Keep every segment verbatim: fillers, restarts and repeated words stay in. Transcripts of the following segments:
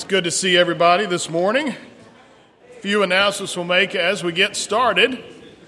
good to see everybody this morning. A few announcements we'll make as we get started.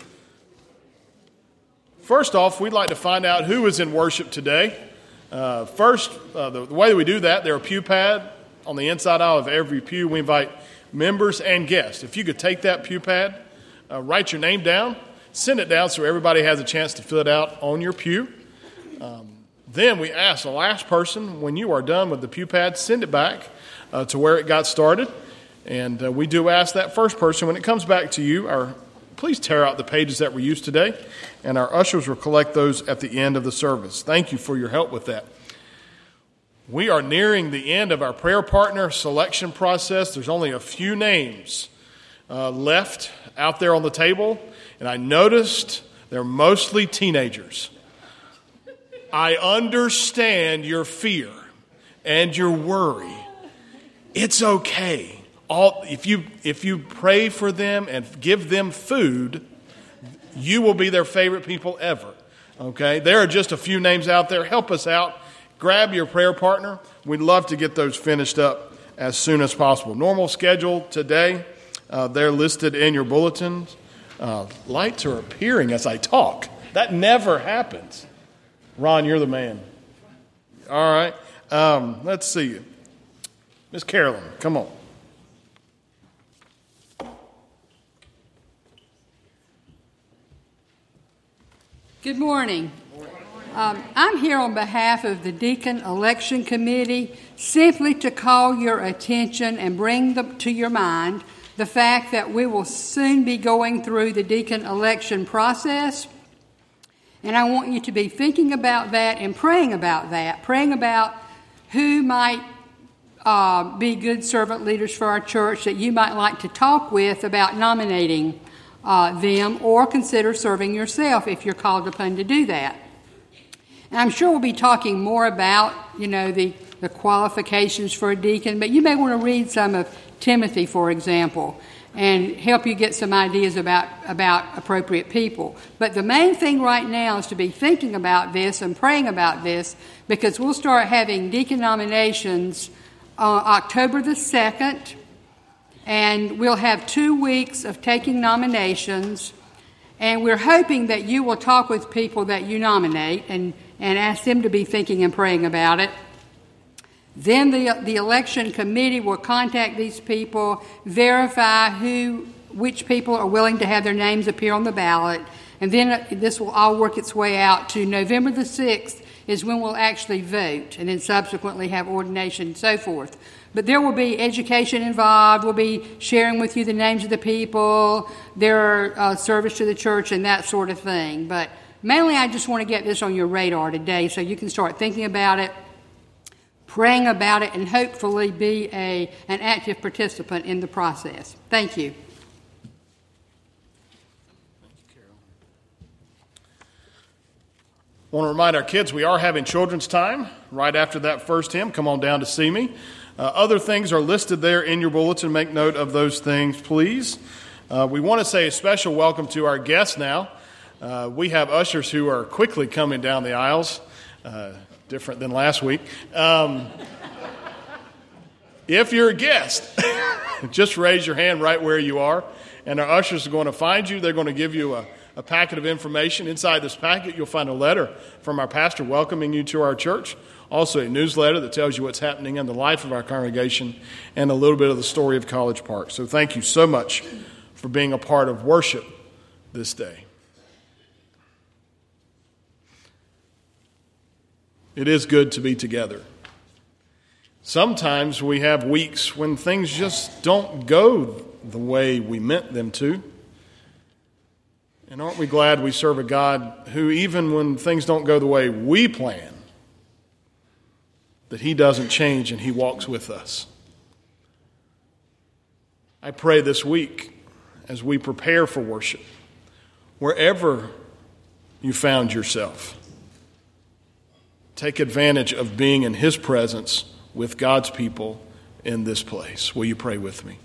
First off, we'd like to find out who is in worship today. Uh, first, uh, the, the way that we do that, there are pew pad on the inside aisle of every pew. We invite members and guests. If you could take that pew pad, uh, write your name down, send it down so everybody has a chance to fill it out on your pew. Um, then we ask the last person, when you are done with the pew pad, send it back uh, to where it got started. And uh, we do ask that first person, when it comes back to you, our please tear out the pages that were used today, and our ushers will collect those at the end of the service. Thank you for your help with that. We are nearing the end of our prayer partner selection process. There's only a few names uh, left out there on the table, and I noticed they're mostly teenagers. I understand your fear and your worry. It's okay. All, if you if you pray for them and give them food, you will be their favorite people ever. Okay? There are just a few names out there. Help us out. Grab your prayer partner. We'd love to get those finished up as soon as possible. Normal schedule today. Uh, they're listed in your bulletins. Uh, lights are appearing as I talk. That never happens. Ron, you're the man. All right. Um, let's see you. Miss Carolyn, come on. Good morning. Um, I'm here on behalf of the Deacon Election Committee simply to call your attention and bring the, to your mind the fact that we will soon be going through the deacon election process. And I want you to be thinking about that and praying about that, praying about who might uh, be good servant leaders for our church that you might like to talk with about nominating uh, them, or consider serving yourself if you're called upon to do that. And I'm sure we'll be talking more about, you know, the, the qualifications for a deacon, but you may want to read some of Timothy, for example, and help you get some ideas about, about appropriate people. But the main thing right now is to be thinking about this and praying about this, because we'll start having deacon nominations uh, October the second, and we'll have two weeks of taking nominations, and we're hoping that you will talk with people that you nominate and, and ask them to be thinking and praying about it. Then the the election committee will contact these people, verify who, which people are willing to have their names appear on the ballot, and then this will all work its way out to November the sixth is when we'll actually vote, and then subsequently have ordination and so forth. But there will be education involved. We'll be sharing with you the names of the people, their uh, service to the church, and that sort of thing. But mainly I just want to get this on your radar today so you can start thinking about it, praying about it, and hopefully be a an active participant in the process. Thank you. I want to remind our kids we are having children's time right after that first hymn. Come on down to see me. Uh, other things are listed there in your bulletin. Make note of those things, please. Uh, we want to say a special welcome to our guests now. Uh, we have ushers who are quickly coming down the aisles, uh, different than last week. Um, if you're a guest, just raise your hand right where you are, and our ushers are going to find you. They're going to give you a A packet of information. Inside this packet, you'll find a letter from our pastor welcoming you to our church. Also, a newsletter that tells you what's happening in the life of our congregation and a little bit of the story of College Park. So thank you so much for being a part of worship this day. It is good to be together. Sometimes we have weeks when things just don't go the way we meant them to. And aren't we glad we serve a God who, even when things don't go the way we plan, that He doesn't change and He walks with us. I pray this week, as we prepare for worship, wherever you found yourself, take advantage of being in His presence with God's people in this place. Will you pray with me?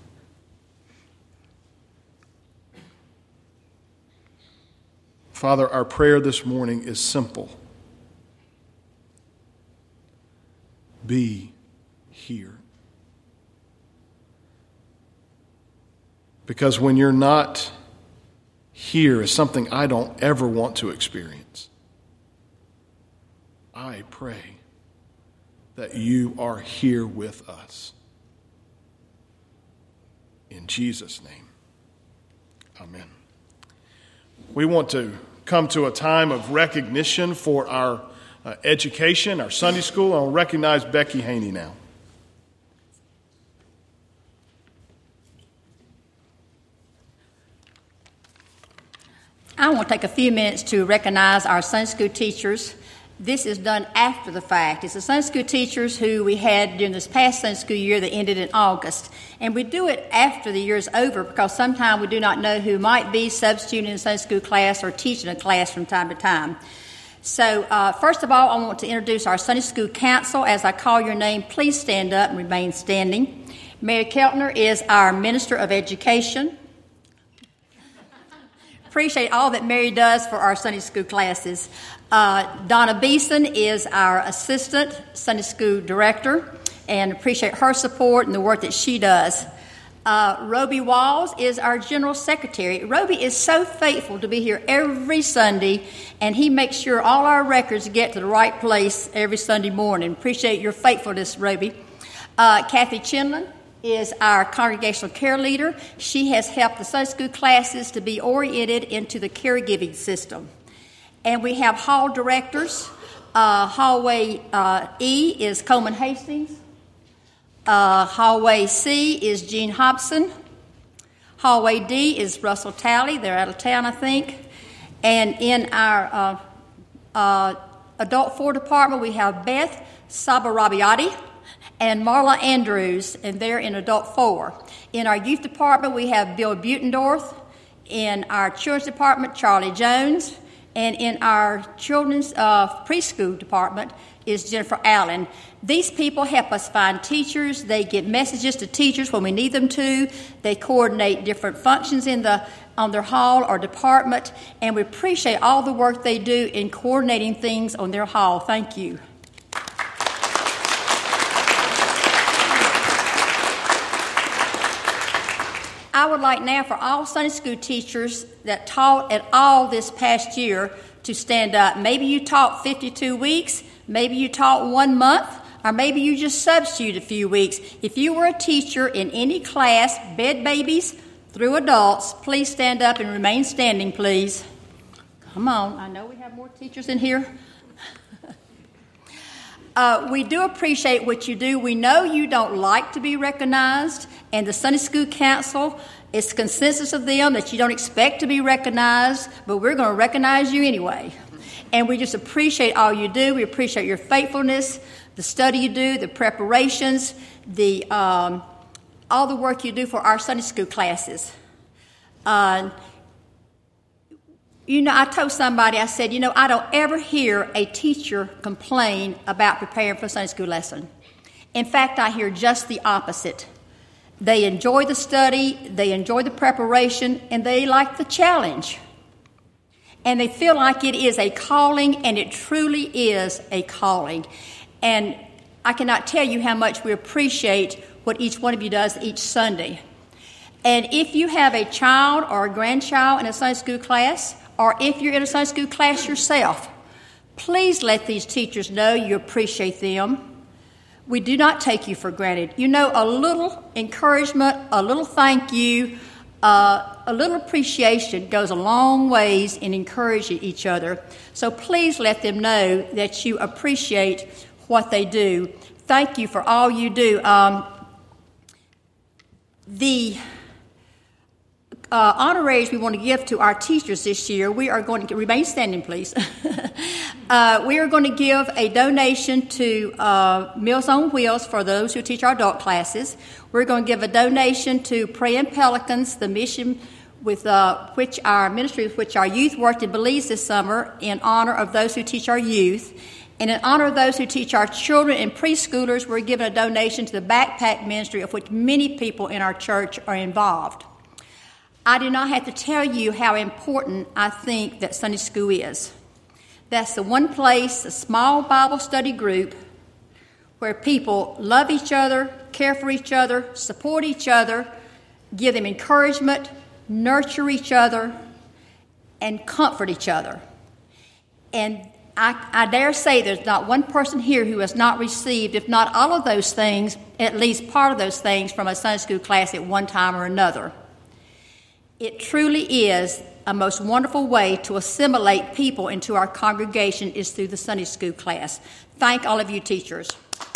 Father, our prayer this morning is simple. Be here. Because when you're not here is something I don't ever want to experience. I pray that you are here with us. In Jesus' name, amen. We want to come to a time of recognition for our uh, education, our Sunday school. I'll recognize Becky Haney now. I want to take a few minutes to recognize our Sunday school teachers. This is done after the fact. It's the Sunday school teachers who we had during this past Sunday school year that ended in August. And we do it after the year is over because sometimes we do not know who might be substituting in a Sunday school class or teaching a class from time to time. So uh, first of all, I want to introduce our Sunday school council. As I call your name, please stand up and remain standing. Mary Keltner is our Minister of Education. Appreciate all that Mary does for our Sunday school classes. Uh, Donna Beeson is our Assistant Sunday School Director, and appreciate her support and the work that she does. Uh, Roby Walls is our General Secretary. Roby is so faithful to be here every Sunday, and he makes sure all our records get to the right place every Sunday morning. Appreciate your faithfulness, Roby. Uh, Kathy Chinlin is our congregational care leader. She has helped the Sunday school classes to be oriented into the caregiving system. And we have hall directors. Uh, hallway uh, E is Coleman Hastings. Uh, hallway C is Gene Hobson. Hallway D is Russell Talley. They're out of town, I think. And in our uh, uh, adult four department, we have Beth Sabarabiati and Marla Andrews, and they're in adult four. In our youth department, we have Bill Butendorf. In our children's department, Charlie Jones. And in our children's uh, preschool department is Jennifer Allen. These people help us find teachers. They get messages to teachers when we need them to. They coordinate different functions in the on their hall or department, and we appreciate all the work they do in coordinating things on their hall. Thank you. I would like now for all Sunday school teachers that taught at all this past year to stand up. Maybe you taught fifty-two weeks, maybe you taught one month, or maybe you just substituted a few weeks. If you were a teacher in any class, bed babies through adults, please stand up and remain standing, please. Come on, I know we have more teachers in here. Uh, we do appreciate what you do. We know you don't like to be recognized, and the Sunday School Council, it's consensus of them that you don't expect to be recognized, but we're going to recognize you anyway. And we just appreciate all you do. We appreciate your faithfulness, the study you do, the preparations, the um, all the work you do for our Sunday school classes. Uh, You know, I told somebody, I said, you know, I don't ever hear a teacher complain about preparing for a Sunday school lesson. In fact, I hear just the opposite. They enjoy the study, they enjoy the preparation, and they like the challenge. And they feel like it is a calling, and it truly is a calling. And I cannot tell you how much we appreciate what each one of you does each Sunday. And if you have a child or a grandchild in a Sunday school class, or if you're in a Sunday school class yourself, please let these teachers know you appreciate them. We do not take you for granted. You know, a little encouragement, a little thank you, uh, a little appreciation goes a long ways in encouraging each other. So please let them know that you appreciate what they do. Thank you for all you do. Um, the Uh, honoraries we want to give to our teachers this year, we are going to remain standing, please. uh, we are going to give a donation to uh, Meals on Wheels for those who teach our adult classes. We're going to give a donation to Praying Pelicans, the mission with uh, which our ministry, with which our youth worked in Belize this summer, in honor of those who teach our youth. And in honor of those who teach our children and preschoolers, we're giving a donation to the backpack ministry, of which many people in our church are involved. I do not have to tell you how important I think that Sunday school is. That's the one place, a small Bible study group, where people love each other, care for each other, support each other. give them encouragement, nurture each other, and comfort each other. And I, I dare say there's not one person here who has not received, if not all of those things, at least part of those things from a Sunday school class at one time or another. It truly is a most wonderful way to assimilate people into our congregation is through the Sunday school class. Thank all of you teachers.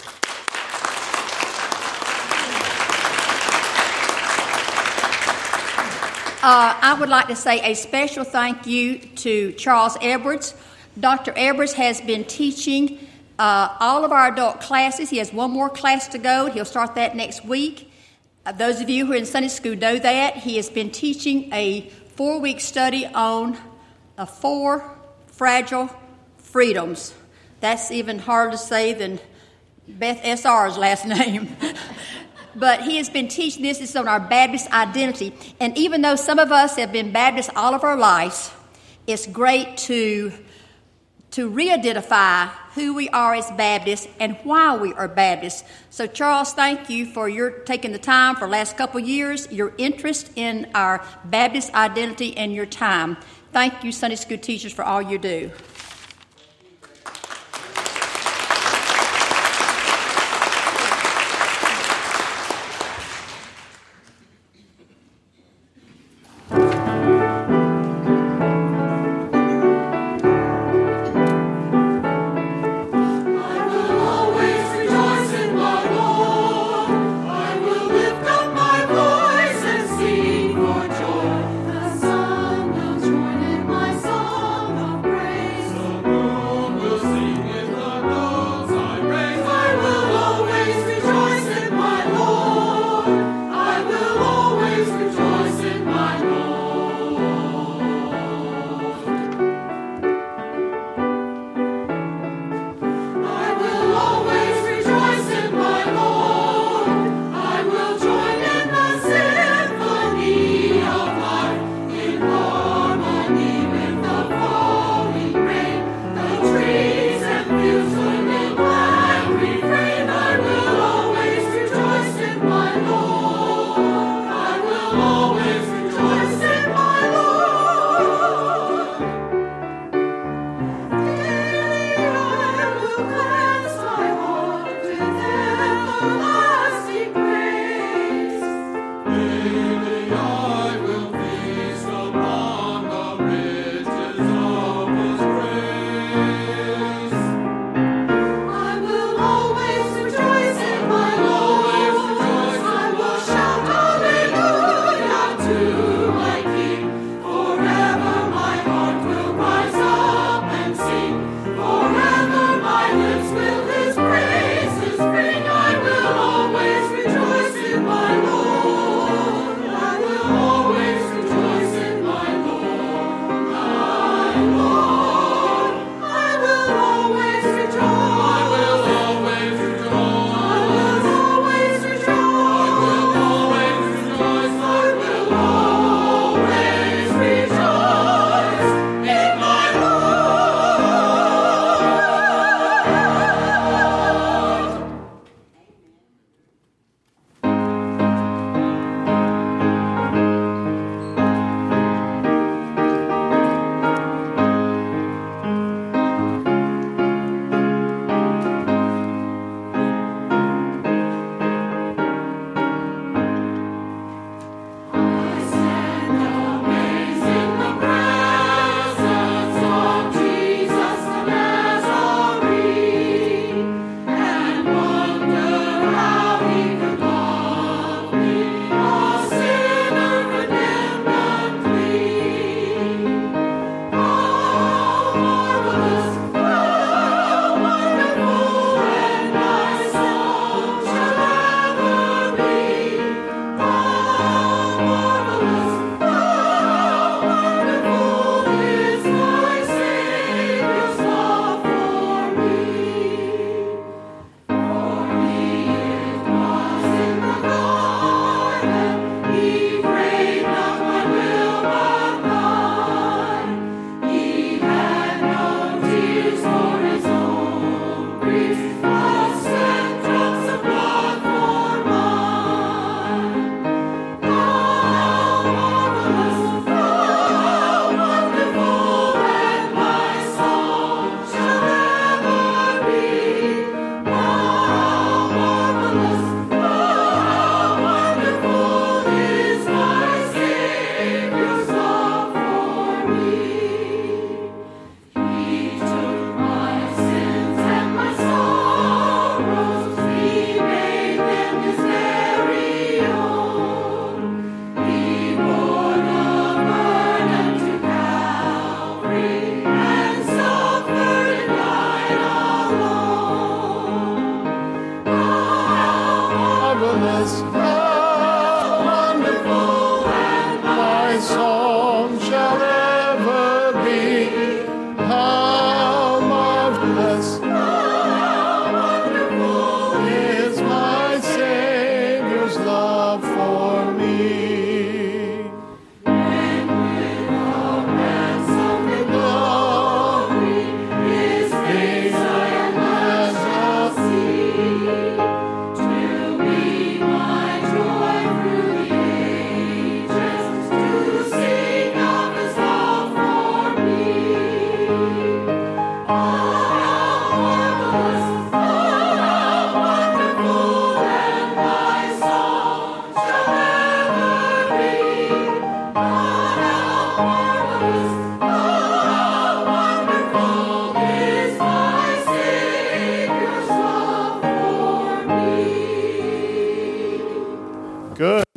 Uh, I would like to say a special thank you to Charles Edwards. Doctor Edwards has been teaching uh, all of our adult classes. He has one more class to go. He'll start that next week. Uh, those of you who are in Sunday school know that. He has been teaching a four-week study on uh, four fragile freedoms. That's even harder to say than Beth S R's last name. But he has been teaching this. It's on our Baptist identity. And even though some of us have been Baptists all of our lives, it's great to, to re-identify who we are as Baptists and why we are Baptists. So, Charles, thank you for your taking the time for the last couple of years, your interest in our Baptist identity and your time. Thank you, Sunday school teachers, for all you do. The sun will join in my song of praise.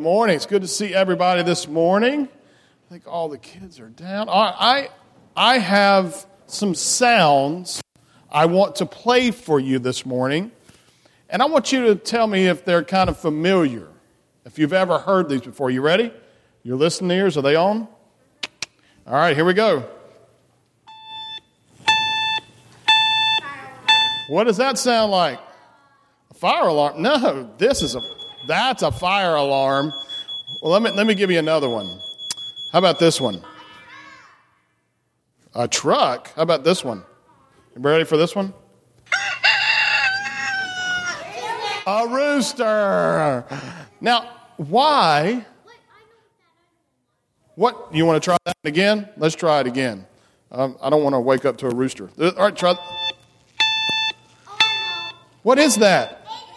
Morning. It's good to see everybody this morning. I think all the kids are down. I I have some sounds I want to play for you this morning, and I want you to tell me if they're kind of familiar, if you've ever heard these before. You ready? Your listening ears, are they on? All right, here we go. What does that sound like? A fire alarm? No, this is a that's a fire alarm. Well, let me let me give you another one. How about this one? A truck? How about this one? You ready for this one? A rooster. Now, why? What? You want to try that again? Let's try it again. Um, I don't want to wake up to a rooster. All right, try. What is that?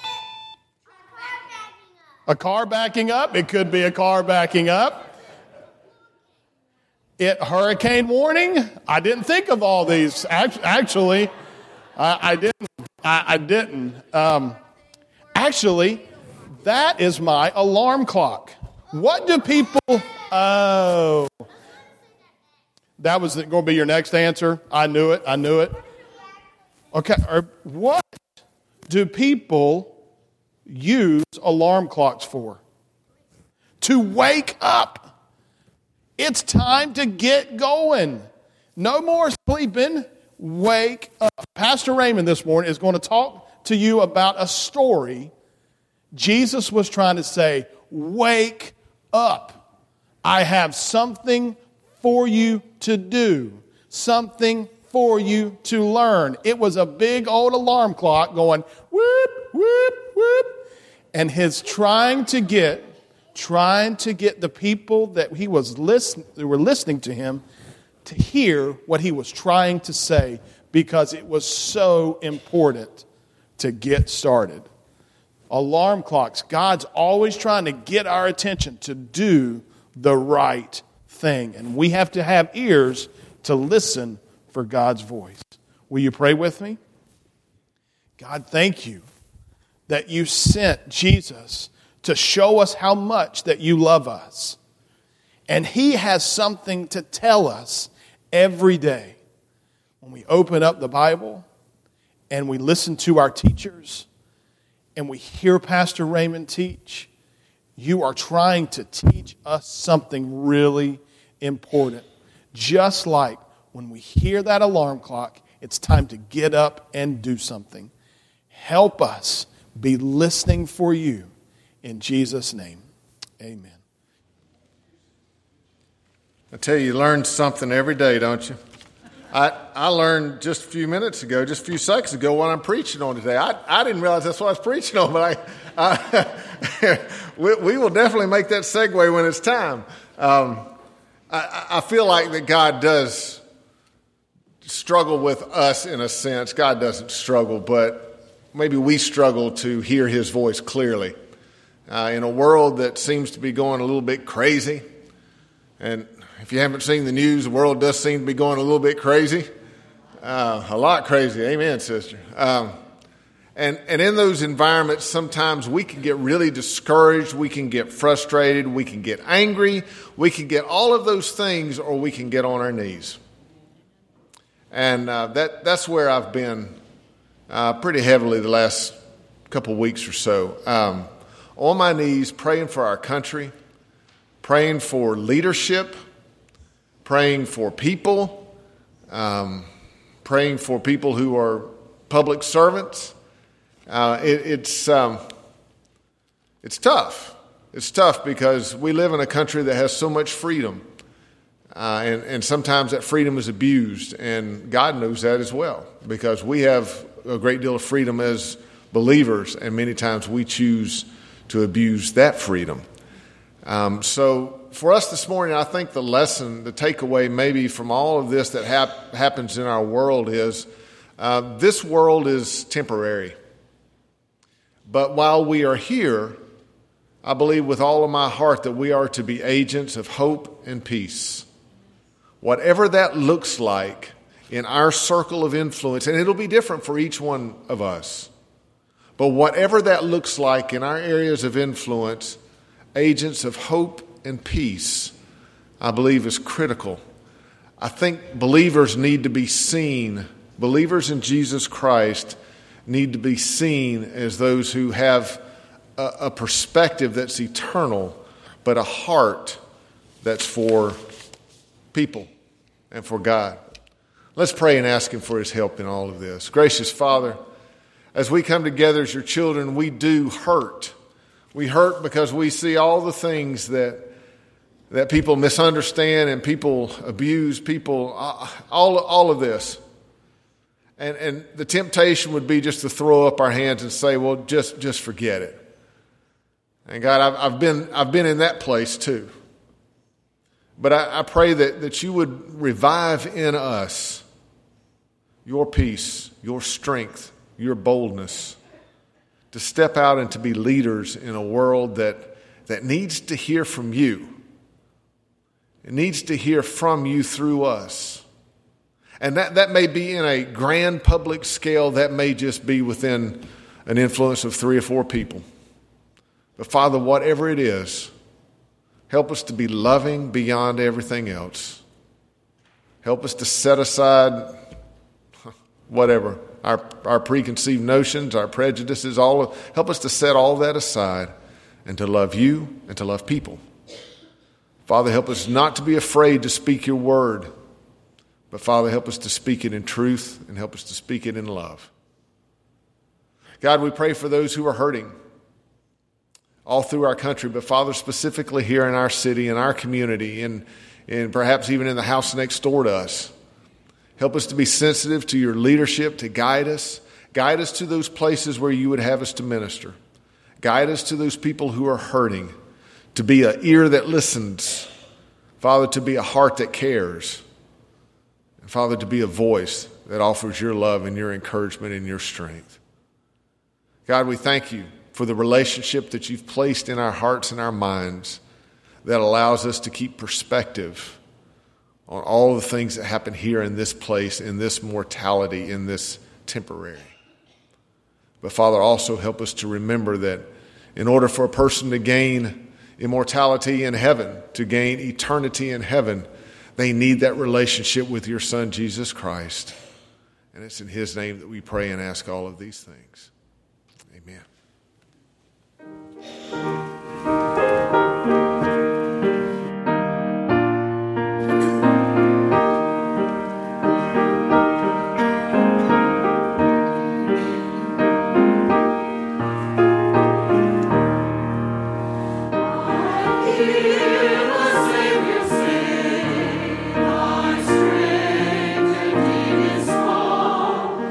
A car backing up? It could be a car backing up. It hurricane warning? I didn't think of all these. Actually, I, I didn't. I, I didn't. Um, actually, that is my alarm clock. What do people? Oh, that was going to be your next answer. I knew it. I knew it. Okay. What do people use alarm clocks for? To wake up. It's time to get going. No more sleeping. Wake up. Pastor Raymond this morning is going to talk to you about a story. Jesus was trying to say, wake up. I have something for you to do. Something for you to learn. It was a big old alarm clock going whoop, whoop, whoop. And his trying to get, trying to get the people that he was listen, that were listening to him to hear what he was trying to say, because it was so important to get started. Alarm clocks. God's always trying to get our attention to do the right thing. And we have to have ears to listen for God's voice. Will you pray with me? God, thank you that you sent Jesus to show us how much that you love us. And he has something to tell us every day. When we open up the Bible and we listen to our teachers and we hear Pastor Raymond teach, you are trying to teach us something really important. Just like when we hear that alarm clock, it's time to get up and do something. Help us be listening for you. In Jesus' name, amen. I tell you, you learn something every day, don't you? I, I learned just a few minutes ago, just a few seconds ago, what I'm preaching on today. I, I didn't realize that's what I was preaching on, but I, I we, we will definitely make that segue when it's time. Um, I, I feel like that God does struggle with us in a sense. God doesn't struggle, but maybe we struggle to hear his voice clearly. Uh, in a world that seems to be going a little bit crazy, and if you haven't seen the news, the world does seem to be going a little bit crazy. Uh, a lot crazy. Amen, sister. Um, and, and in those environments, sometimes we can get really discouraged. We can get frustrated. We can get angry. We can get all of those things, or we can get on our knees. And uh, that that's where I've been uh, pretty heavily the last couple of weeks or so. Um, on my knees, praying for our country, praying for leadership, praying for people, um, praying for people who are public servants. Uh, it, it's um, it's tough. It's tough because we live in a country that has so much freedom, uh, and, and sometimes that freedom is abused, and God knows that as well, because we have a great deal of freedom as believers, and many times we choose to abuse that freedom. Um, so for us this morning, I think the lesson, the takeaway maybe from all of this that hap- happens in our world is uh, this world is temporary. But while we are here, I believe with all of my heart that we are to be agents of hope and peace. Whatever that looks like in our circle of influence, and it'll be different for each one of us. But whatever that looks like in our areas of influence, agents of hope and peace, I believe is critical. I think believers need to be seen, believers in Jesus Christ need to be seen as those who have a, a perspective that's eternal, but a heart that's for people and for God. Let's pray and ask Him for His help in all of this. Gracious Father, as we come together as your children, we do hurt. We hurt because we see all the things that that people misunderstand and people abuse, people, all, all of this. And, and the temptation would be just to throw up our hands and say, well, just, just forget it. And God, I've, I've been, I've been in that place too. But I, I pray that, that you would revive in us your peace, your strength, your boldness to step out and to be leaders in a world that, that needs to hear from you. It needs to hear from you through us. And that, that may be in a grand public scale. That may just be within an influence of three or four people. But Father, whatever it is, help us to be loving beyond everything else. Help us to set aside whatever, our, our preconceived notions, our prejudices, all of, help us to set all that aside and to love you and to love people. Father, help us not to be afraid to speak your word, but Father, help us to speak it in truth and help us to speak it in love. God, we pray for those who are hurting all through our country, but Father, specifically here in our city, in our community, and, and perhaps even in the house next door to us. Help us to be sensitive to your leadership, to guide us. Guide us to those places where you would have us to minister. Guide us to those people who are hurting, to be an ear that listens. Father, to be a heart that cares. And Father, to be a voice that offers your love and your encouragement and your strength. God, we thank you for the relationship that you've placed in our hearts and our minds that allows us to keep perspective on all the things that happen here in this place, in this mortality, in this temporary. But Father, also help us to remember that in order for a person to gain immortality in heaven, to gain eternity in heaven, they need that relationship with your Son, Jesus Christ. And it's in His name that we pray and ask all of these things. Amen.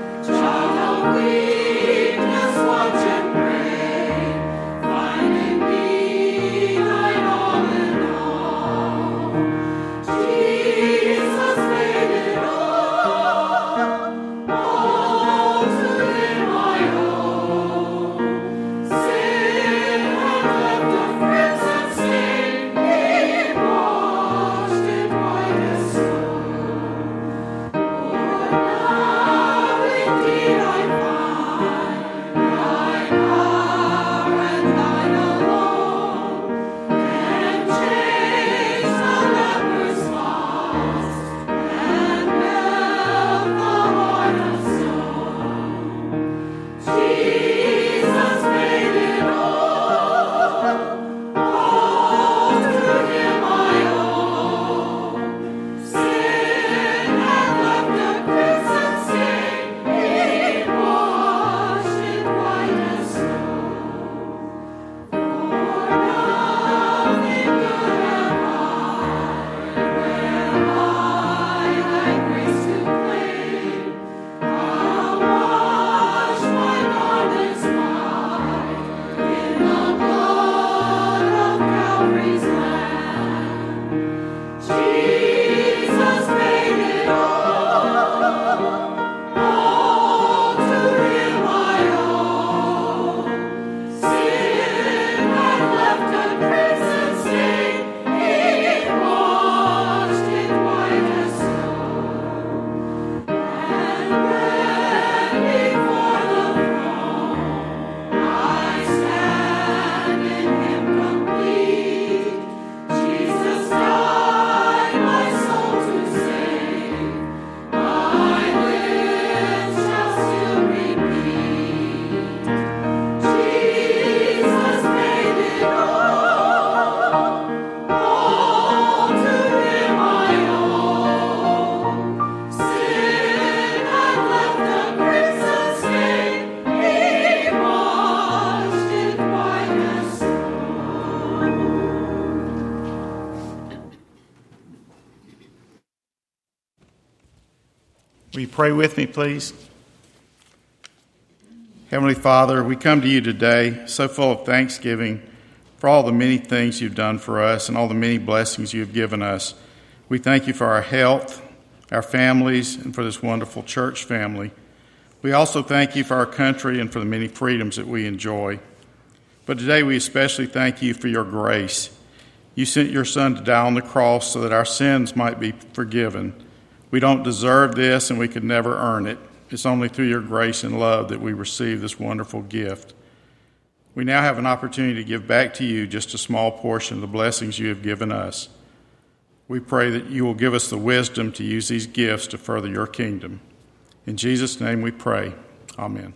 Weakness, watch and pray, finding you pray with me, please? Heavenly Father, we come to you today so full of thanksgiving for all the many things you've done for us and all the many blessings you've given us. We thank you for our health, our families, and for this wonderful church family. We also thank you for our country and for the many freedoms that we enjoy. But today we especially thank you for your grace. You sent your Son to die on the cross so that our sins might be forgiven. We don't deserve this and we could never earn it. It's only through your grace and love that we receive this wonderful gift. We now have an opportunity to give back to you just a small portion of the blessings you have given us. We pray that you will give us the wisdom to use these gifts to further your kingdom. In Jesus' name we pray. Amen.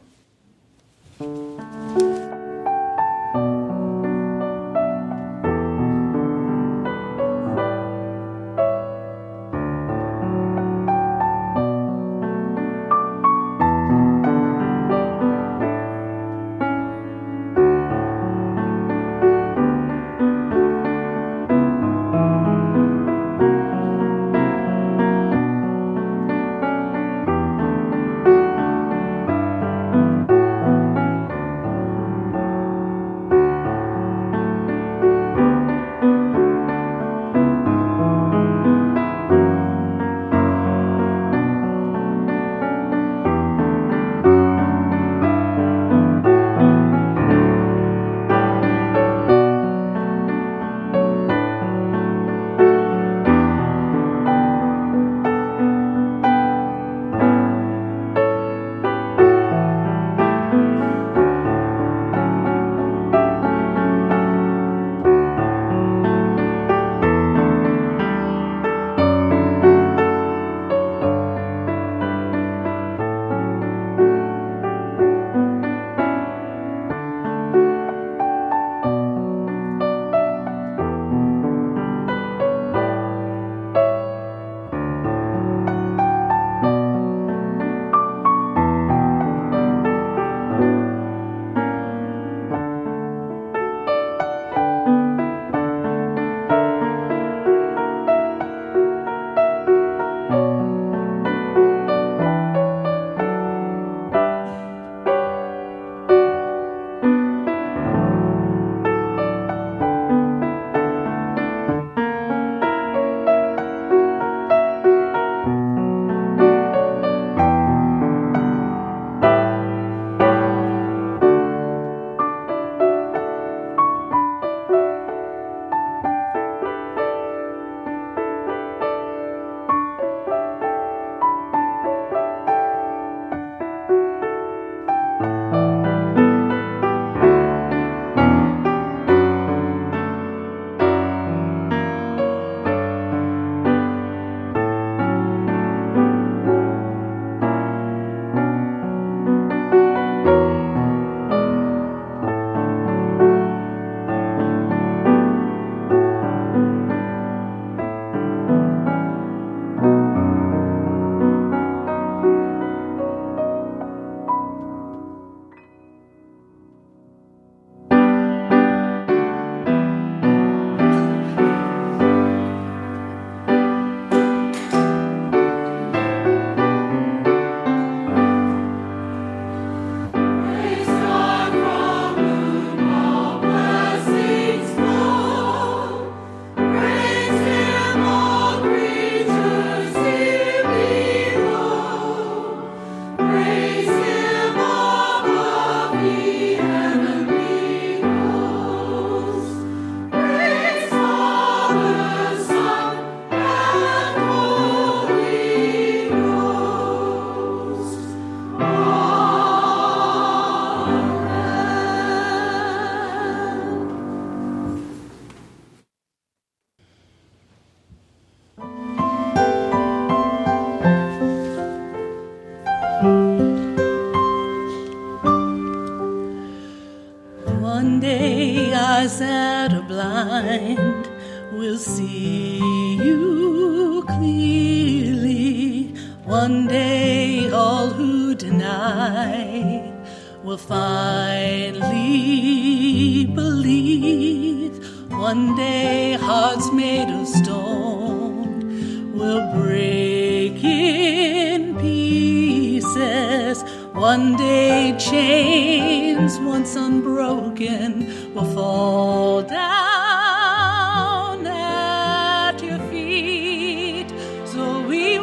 eyes that are blind will see you clearly. One day all who deny will finally believe. One day hearts made of stone will break in peace. One day chains once unbroken will fall down at your feet. So we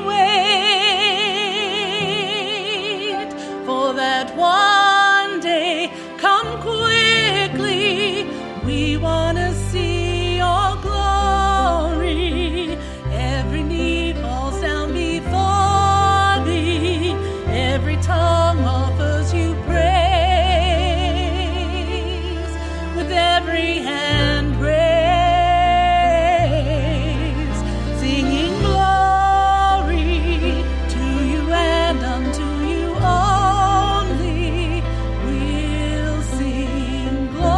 wait for that one day. Come quickly, we want to see your glory. Every knee falls down before thee, every tongue offers you praise, with every hand raised, singing glory to you and unto you only. We'll sing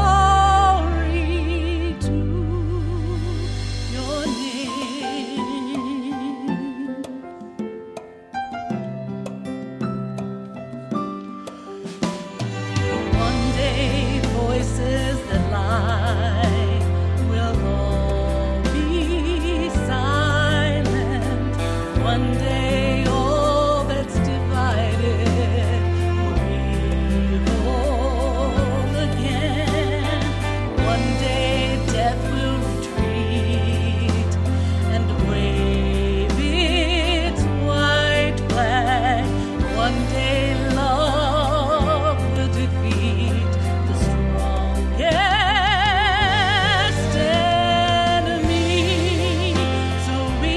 glory to your name. One day voices that lie will all be silent. One day all that's divided will be whole again. One day death will retreat and wave its white flag. One day love will defeat the strongest enemy. So we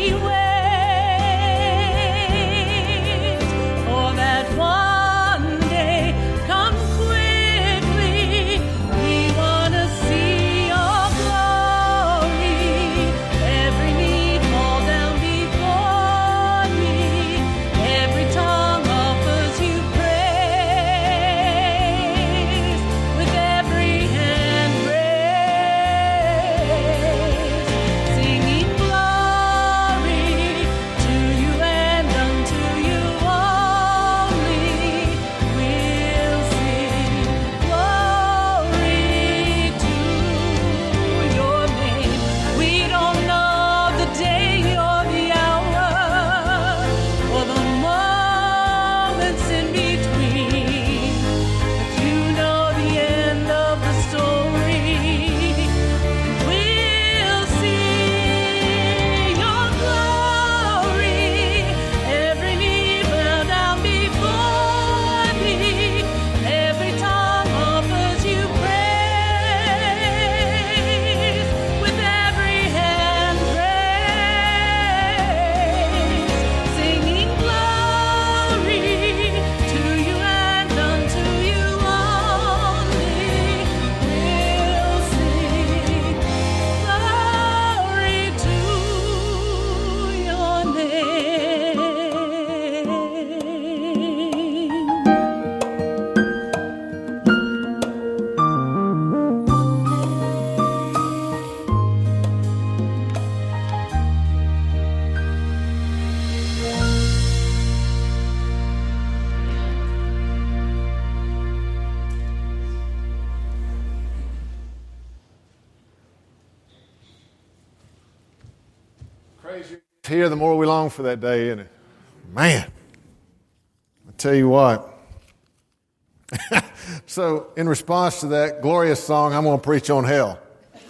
wait for that one day. Come quickly, we want to see your glory. Every knee fall down before me, every tongue offers you praise, with every hand raised, singing glory to you and unto you only. We'll sing glory to your name. We don't know the day or the hour or the moments in between, but you know the end of the story, and we'll see your glory. Every knee bow down before thee, every tongue offers you praise, with every hand raised, singing glory to you and unto you only. We'll sing glory to your name. Here, the more we long for that day, isn't it? Man, I tell you what. So, in response to that glorious song, I'm going to preach on hell.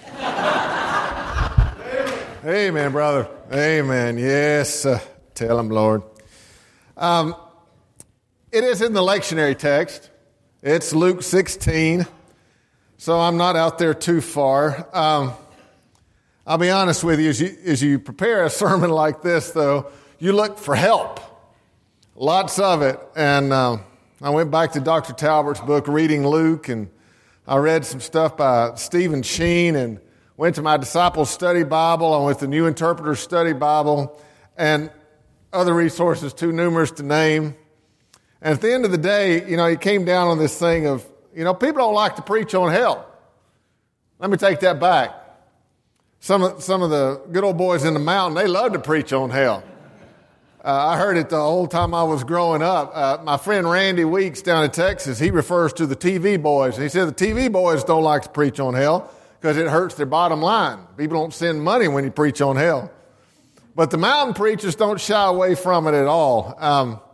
Amen, brother. Amen. Yes, uh, tell him, Lord. Um, it is in the lectionary text. It's Luke sixteen, so I'm not out there too far. Um, I'll be honest with you, as you, as you prepare a sermon like this, though, you look for help. Lots of it. And uh, I went back to Doctor Talbert's book, Reading Luke, and I read some stuff by Stephen Sheen, and went to my Disciples Study Bible. I went to the New Interpreter Study Bible, and other resources too numerous to name. And at the end of the day, you know, he came down on this thing of, you know, people don't like to preach on hell. Let me take that back. Some of, some of the good old boys in the mountain, they love to preach on hell. Uh, I heard it the whole time I was growing up. Uh, my friend Randy Weeks down in Texas, he refers to the T V boys. He said the T V boys don't like to preach on hell because it hurts their bottom line. People don't send money when you preach on hell. But the mountain preachers don't shy away from it at all. Um,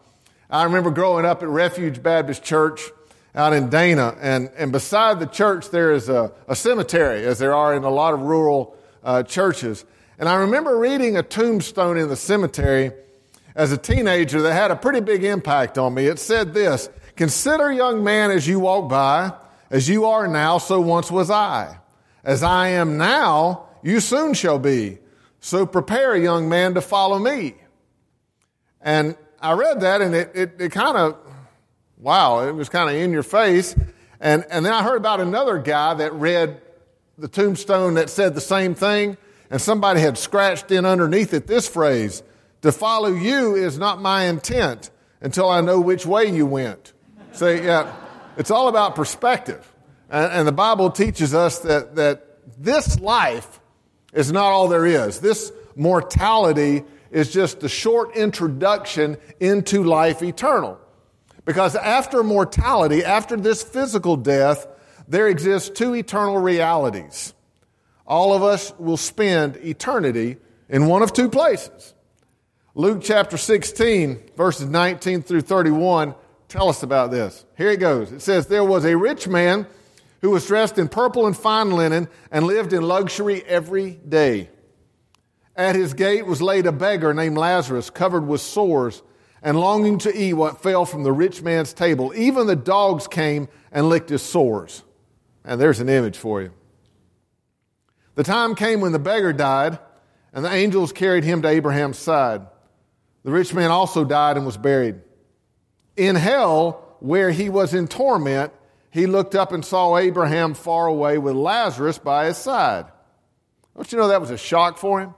I remember growing up at Refuge Baptist Church out in Dana, and, and beside the church there is a, a cemetery, as there are in a lot of rural uh, churches. And I remember reading a tombstone in the cemetery as a teenager that had a pretty big impact on me. It said this: "Consider, young man, as you walk by, as you are now, so once was I. As I am now, you soon shall be. So prepare, young man, to follow me." And I read that, and it, it, it kind of, wow, it was kind of in your face. And, and then I heard about another guy that read the tombstone that said the same thing, and somebody had scratched in underneath it this phrase: "To follow you is not my intent until I know which way you went." See, yeah, it's all about perspective. And, and the Bible teaches us that, that this life is not all there is. This mortality is just a short introduction into life eternal. Because after mortality, after this physical death, there exists two eternal realities. All of us will spend eternity in one of two places. Luke chapter sixteen, verses nineteen through thirty-one, tell us about this. Here it goes. It says, "There was a rich man who was dressed in purple and fine linen and lived in luxury every day. At his gate was laid a beggar named Lazarus, covered with sores and longing to eat what fell from the rich man's table. Even the dogs came and licked his sores." And there's an image for you. "The time came when the beggar died, and the angels carried him to Abraham's side. The rich man also died and was buried. In hell, where he was in torment, he looked up and saw Abraham far away with Lazarus by his side." Don't you know that was a shock for him?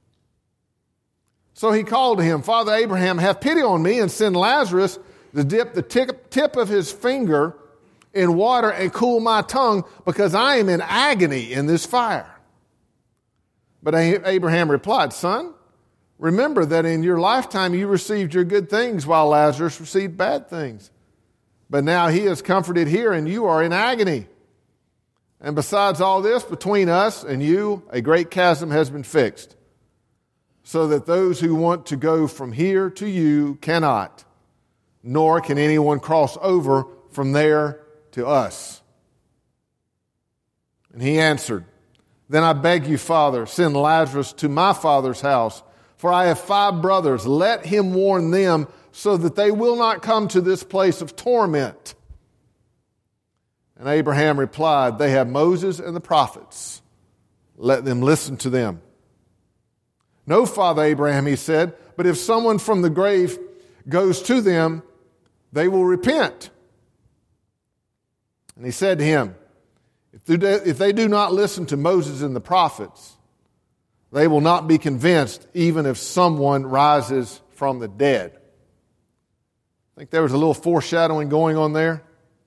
"So he called to him, 'Father Abraham, have pity on me and send Lazarus to dip the tip of his finger in water and cool my tongue, because I am in agony in this fire.' But Abraham replied, 'Son, remember that in your lifetime you received your good things while Lazarus received bad things. But now he is comforted here and you are in agony. And besides all this, between us and you, a great chasm has been fixed, so that those who want to go from here to you cannot, nor can anyone cross over from there to us.' And he answered, 'Then I beg you, Father, send Lazarus to my father's house, for I have five brothers. Let him warn them so that they will not come to this place of torment.' And Abraham replied, 'They have Moses and the prophets. Let them listen to them.' 'No, Father Abraham,' he said, 'but if someone from the grave goes to them, they will repent.' And he said to him, If they do not listen to Moses and the prophets, they will not be convinced even if someone rises from the dead.'" I think there was a little foreshadowing going on there.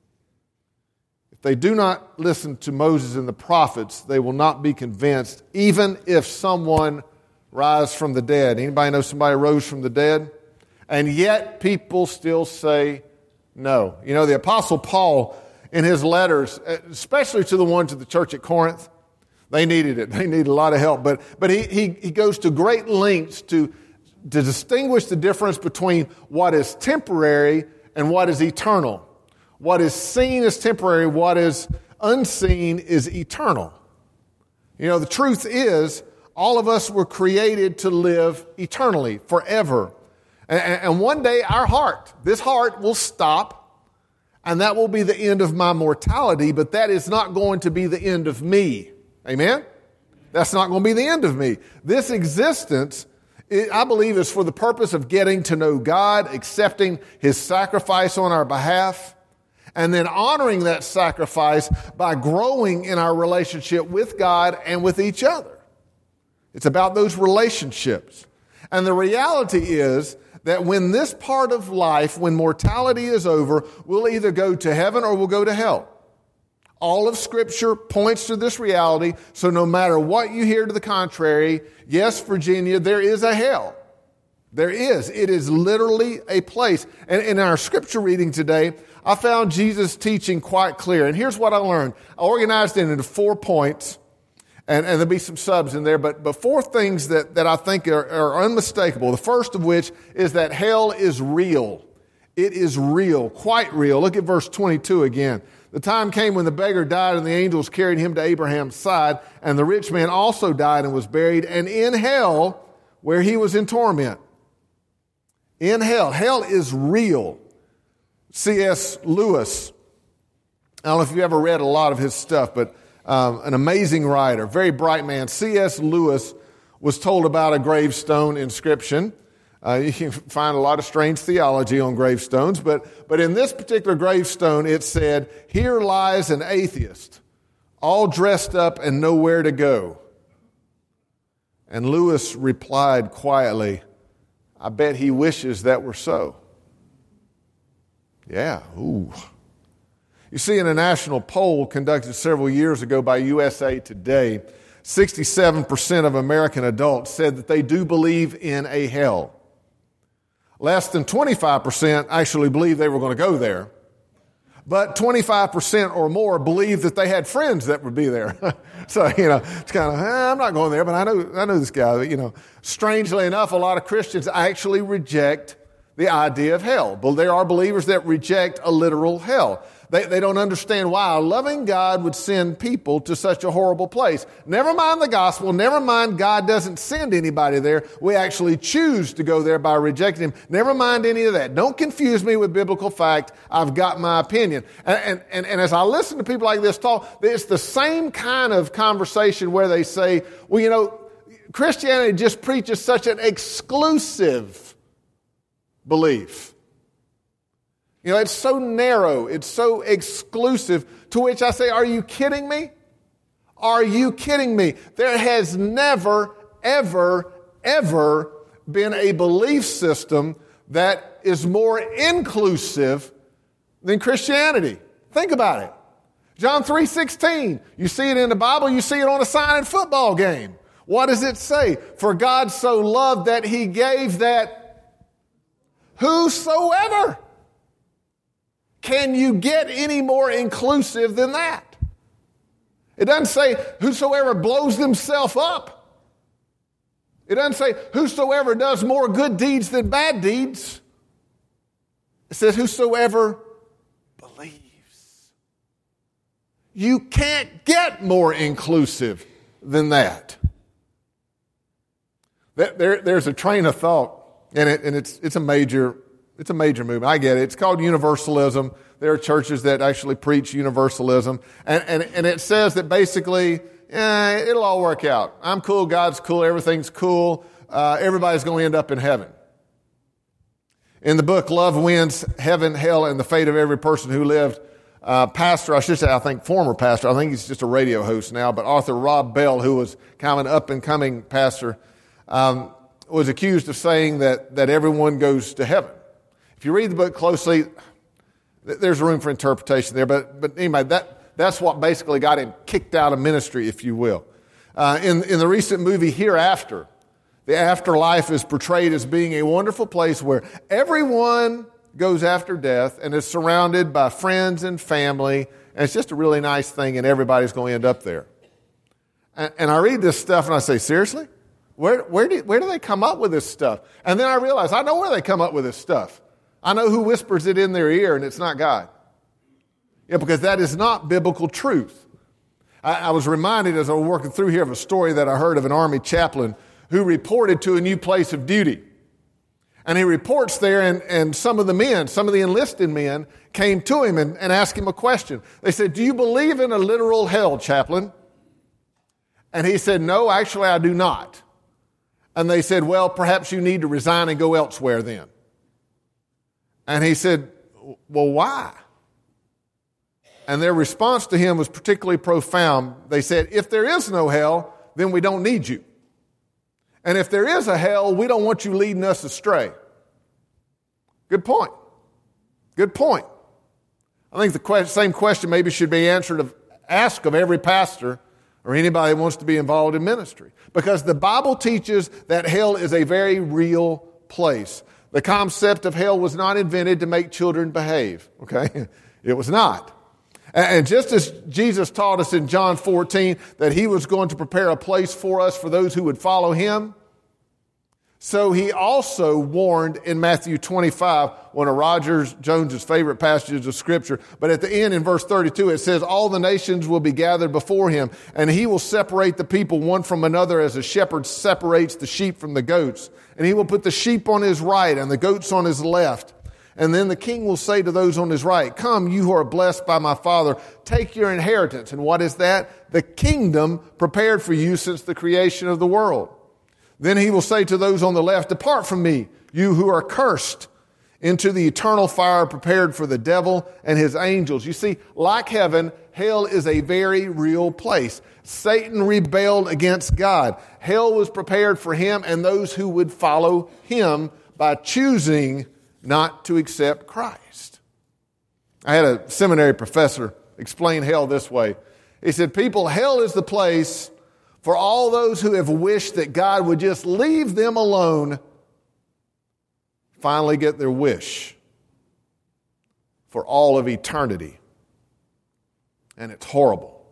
If they do not listen to Moses and the prophets, they will not be convinced even if someone rises from the dead. Anybody know somebody rose from the dead? And yet people still say no. You know, the Apostle Paul, in his letters, especially to the ones at the church at Corinth, they needed it. They needed a lot of help. But but he he, he goes to great lengths to, to distinguish the difference between what is temporary and what is eternal. What is seen is temporary. What is unseen is eternal. You know, the truth is, all of us were created to live eternally, forever. And, and one day our heart, this heart will stop. And that will be the end of my mortality, but that is not going to be the end of me. Amen? That's not going to be the end of me. This existence, it, I believe, is for the purpose of getting to know God, accepting His sacrifice on our behalf, and then honoring that sacrifice by growing in our relationship with God and with each other. It's about those relationships. And the reality is that when this part of life, when mortality is over, we'll either go to heaven or we'll go to hell. All of Scripture points to this reality, so no matter what you hear to the contrary, yes, Virginia, there is a hell. There is. It is literally a place. And in our Scripture reading today, I found Jesus' teaching quite clear. And here's what I learned. I organized it into four points. And, and there'll be some subs in there, but, but four things that, that I think are, are unmistakable. The first of which is that hell is real. It is real, quite real. Look at verse twenty-two again. The time came when the beggar died and the angels carried him to Abraham's side, and the rich man also died and was buried, and in hell, where he was in torment. In hell. Hell is real. C S Lewis, I don't know if you've ever read a lot of his stuff, but um, an amazing writer, very bright man. C S Lewis was told about a gravestone inscription. Uh, you can find a lot of strange theology on gravestones, but, but in this particular gravestone, it said, "Here lies an atheist, all dressed up and nowhere to go." And Lewis replied quietly, "I bet he wishes that were so." Yeah, ooh. You see, in a national poll conducted several years ago by U S A Today, sixty-seven percent of American adults said that they do believe in a hell. Less than twenty-five percent actually believed they were going to go there. But twenty-five percent or more believed that they had friends that would be there. So, you know, it's kind of, eh, I'm not going there, but I know, I know this guy. You know, strangely enough, a lot of Christians actually reject the idea of hell. But there are believers that reject a literal hell. They, they don't understand why a loving God would send people to such a horrible place. Never mind the gospel. Never mind God doesn't send anybody there. We actually choose to go there by rejecting him. Never mind any of that. Don't confuse me with biblical fact. I've got my opinion. And, and, and, and as I listen to people like this talk, it's the same kind of conversation where they say, well, you know, Christianity just preaches such an exclusive belief. You know, it's so narrow, it's so exclusive, to which I say, are you kidding me? Are you kidding me? There has never, ever, ever been a belief system that is more inclusive than Christianity. Think about it. John three sixteen, you see it in the Bible, you see it on a sign in a football game. What does it say? For God so loved that he gave that whosoever. Can you get any more inclusive than that? It doesn't say whosoever blows themselves up. It doesn't say whosoever does more good deeds than bad deeds. It says whosoever believes. You can't get more inclusive than that. There, there's a train of thought, and, it, and it's, it's a major It's a major movement. I get it. It's called universalism. There are churches that actually preach universalism. And, and, and it says that basically, eh, it'll all work out. I'm cool. God's cool. Everything's cool. Uh, everybody's going to end up in heaven. In the book, Love Wins Heaven, Hell, and the Fate of Every Person Who Lived, uh, pastor, I should say, I think former pastor, I think he's just a radio host now, but Arthur Rob Bell, who was kind of an up-and-coming pastor, um, was accused of saying that, that everyone goes to heaven. If you read the book closely, there's room for interpretation there. But, but anyway, that, that's what basically got him kicked out of ministry, if you will. Uh, in, in the recent movie Hereafter, the afterlife is portrayed as being a wonderful place where everyone goes after death and is surrounded by friends and family. And it's just a really nice thing, and everybody's going to end up there. And, and I read this stuff and I say, seriously? Where, where, do, where do they come up with this stuff? And then I realize, I know where they come up with this stuff. I know who whispers it in their ear, and it's not God. Yeah, because that is not biblical truth. I, I was reminded as I was working through here of a story that I heard of an Army chaplain who reported to a new place of duty. And he reports there, and, and some of the men, some of the enlisted men, came to him and, and asked him a question. They said, do you believe in a literal hell, chaplain? And he said, no, actually I do not. And they said, well, perhaps you need to resign and go elsewhere then. And he said, well, why? And their response to him was particularly profound. They said, if there is no hell, then we don't need you. And if there is a hell, we don't want you leading us astray. Good point. Good point. I think the que- same question maybe should be answered of, asked of every pastor or anybody who wants to be involved in ministry. Because the Bible teaches that hell is a very real place. The concept of hell was not invented to make children behave, okay? It was not. And just as Jesus taught us in John fourteen that he was going to prepare a place for us for those who would follow him, So he also warned in Matthew twenty-five, one of Roger Jones's favorite passages of Scripture. But at the end in verse thirty-two, it says, all the nations will be gathered before him, and he will separate the people one from another as a shepherd separates the sheep from the goats. And he will put the sheep on his right and the goats on his left. And then the king will say to those on his right, come, you who are blessed by my Father, take your inheritance. And what is that? The kingdom prepared for you since the creation of the world. Then he will say to those on the left, depart from me, you who are cursed, into the eternal fire prepared for the devil and his angels. You see, like heaven, hell is a very real place. Satan rebelled against God. Hell was prepared for him and those who would follow him by choosing not to accept Christ. I had a seminary professor explain hell this way. He said, people, hell is the place for all those who have wished that God would just leave them alone, finally get their wish for all of eternity. And it's horrible.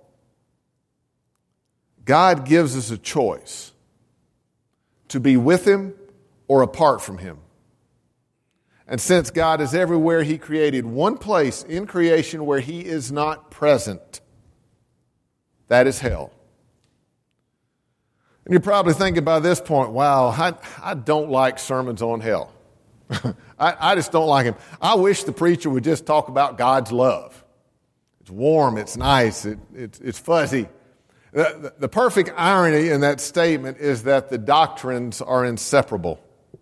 God gives us a choice to be with him or apart from him. And since God is everywhere, he created one place in creation where he is not present. That is hell. And you're probably thinking by this point, wow, I, I don't like sermons on hell. I, I just don't like them. I wish the preacher would just talk about God's love. It's warm, it's nice, it, it, it's fuzzy. The, the, the perfect irony in that statement is that the doctrines are inseparable.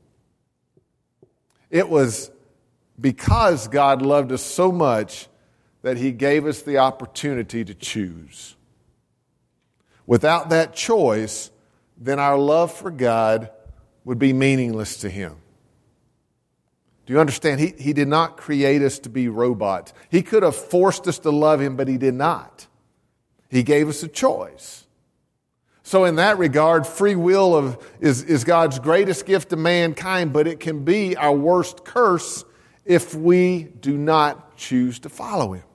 It was because God loved us so much that he gave us the opportunity to choose. Without that choice, then our love for God would be meaningless to him. Do you understand? He, he did not create us to be robots. He could have forced us to love him, but he did not. He gave us a choice. So in that regard, free will of, is, is God's greatest gift to mankind, but it can be our worst curse if we do not choose to follow him.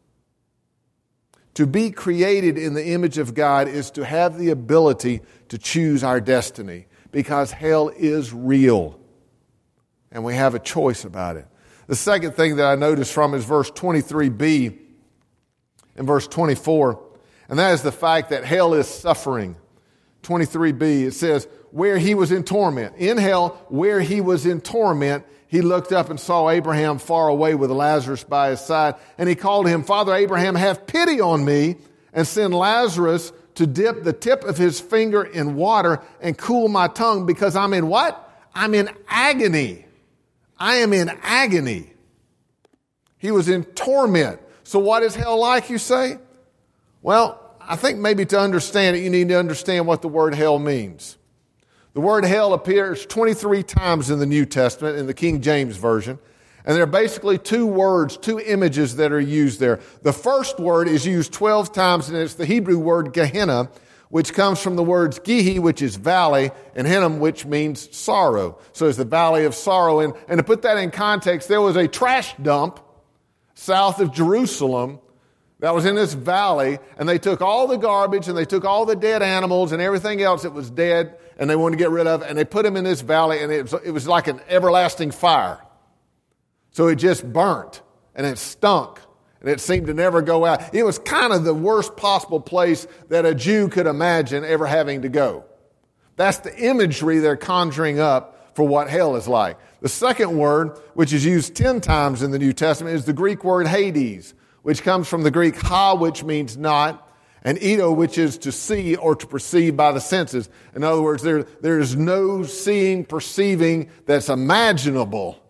To be created in the image of God is to have the ability to choose our destiny, because hell is real and we have a choice about it. The second thing that I noticed from is verse twenty-three b and verse twenty-four, and that is the fact that hell is suffering. twenty-three b, it says, where he was in torment. In hell, where he was in torment, he looked up and saw Abraham far away with Lazarus by his side. And he called to him, Father Abraham, have pity on me and send Lazarus to dip the tip of his finger in water and cool my tongue, because I'm in what? I'm in agony. I am in agony. He was in torment. So what is hell like, you say? Well, I think maybe to understand it, you need to understand what the word hell means. The word hell appears twenty-three times in the New Testament in the King James Version. And there are basically two words, two images that are used there. The first word is used twelve times, and it's the Hebrew word Gehenna, which comes from the words Gehi, which is valley, and Hinnom, which means sorrow. So it's the valley of sorrow. And, and to put that in context, there was a trash dump south of Jerusalem that was in this valley, and they took all the garbage and they took all the dead animals and everything else that was dead and they wanted to get rid of, and they put them in this valley, and it was, it was like an everlasting fire. So it just burnt, and it stunk, and it seemed to never go out. It was kind of the worst possible place that a Jew could imagine ever having to go. That's the imagery they're conjuring up for what hell is like. The second word, which is used ten times in the New Testament, is the Greek word Hades, which comes from the Greek ha, which means not, and eido, which is to see or to perceive by the senses. In other words, there, there is no seeing, perceiving that's imaginable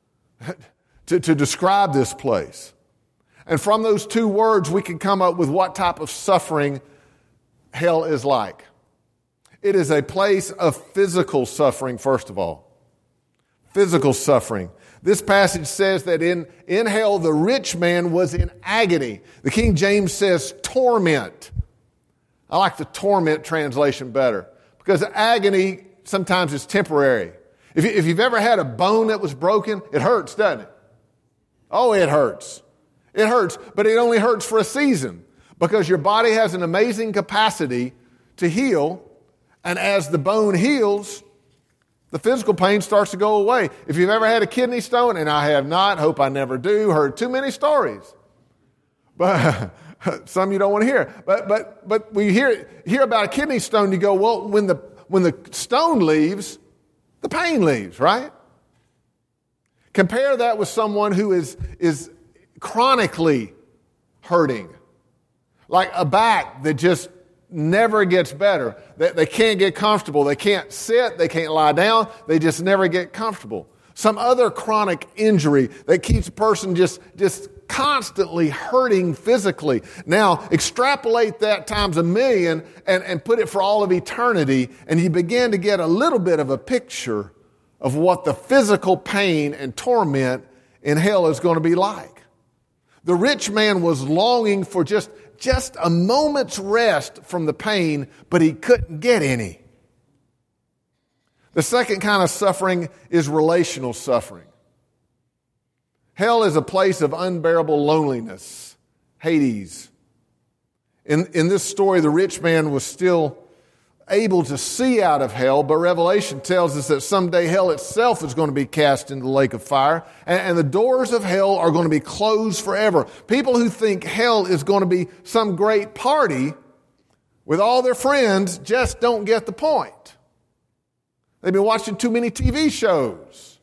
to, to describe this place. And from those two words, we can come up with what type of suffering hell is like. It is a place of physical suffering, first of all. Physical suffering. This passage says that in, in hell, the rich man was in agony. The King James says torment. I like the torment translation better, because agony sometimes is temporary. If, you, if you've ever had a bone that was broken, it hurts, doesn't it? Oh, it hurts. It hurts, but it only hurts for a season, because your body has an amazing capacity to heal, and as the bone heals, The physical pain starts to go away. If you've ever had a kidney stone, and I have not, hope I never do, heard too many stories. But some you don't want to hear. But but but we hear hear about a kidney stone, you go, well, when the when the stone leaves, the pain leaves, right? Compare that with someone who is is chronically hurting. Like a back that just never gets better. They, they can't get comfortable. They can't sit. They can't lie down. They just never get comfortable. Some other chronic injury that keeps a person just, just constantly hurting physically. Now, extrapolate that times a million and, and put it for all of eternity, and you begin to get a little bit of a picture of what the physical pain and torment in hell is going to be like. The rich man was longing for just Just a moment's rest from the pain, but he couldn't get any. The second kind of suffering is relational suffering. Hell is a place of unbearable loneliness, Hades. In, in this story, the rich man was still able to see out of hell, but Revelation tells us that someday hell itself is going to be cast into the lake of fire, and, and the doors of hell are going to be closed forever. People who think hell is going to be some great party with all their friends just don't get the point. They've been watching too many T V shows.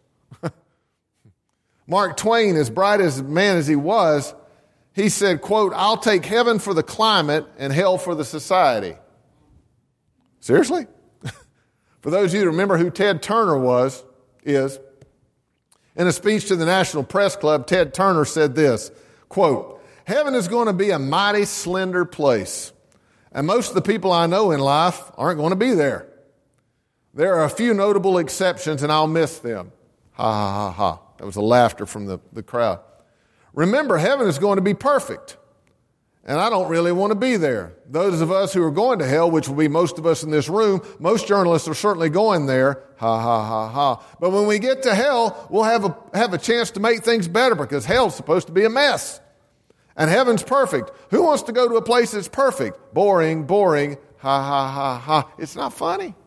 Mark Twain, as bright as a man as he was, he said, quote, "I'll take heaven for the climate and hell for the society." Seriously? For those of you who remember who Ted Turner was, is, in a speech to the National Press Club, Ted Turner said this, quote, "Heaven is going to be a mighty slender place, and most of the people I know in life aren't going to be there. There are a few notable exceptions, and I'll miss them." Ha, ha, ha, ha. That was a laughter from the, the crowd. Remember, heaven is going to be perfect. And I don't really want to be there. Those of us who are going to hell, which will be most of us in this room, most journalists are certainly going there. Ha, ha, ha, ha. But when we get to hell, we'll have a, have a chance to make things better because hell's supposed to be a mess. And heaven's perfect. Who wants to go to a place that's perfect? Boring, boring. Ha, ha, ha, ha. It's not funny.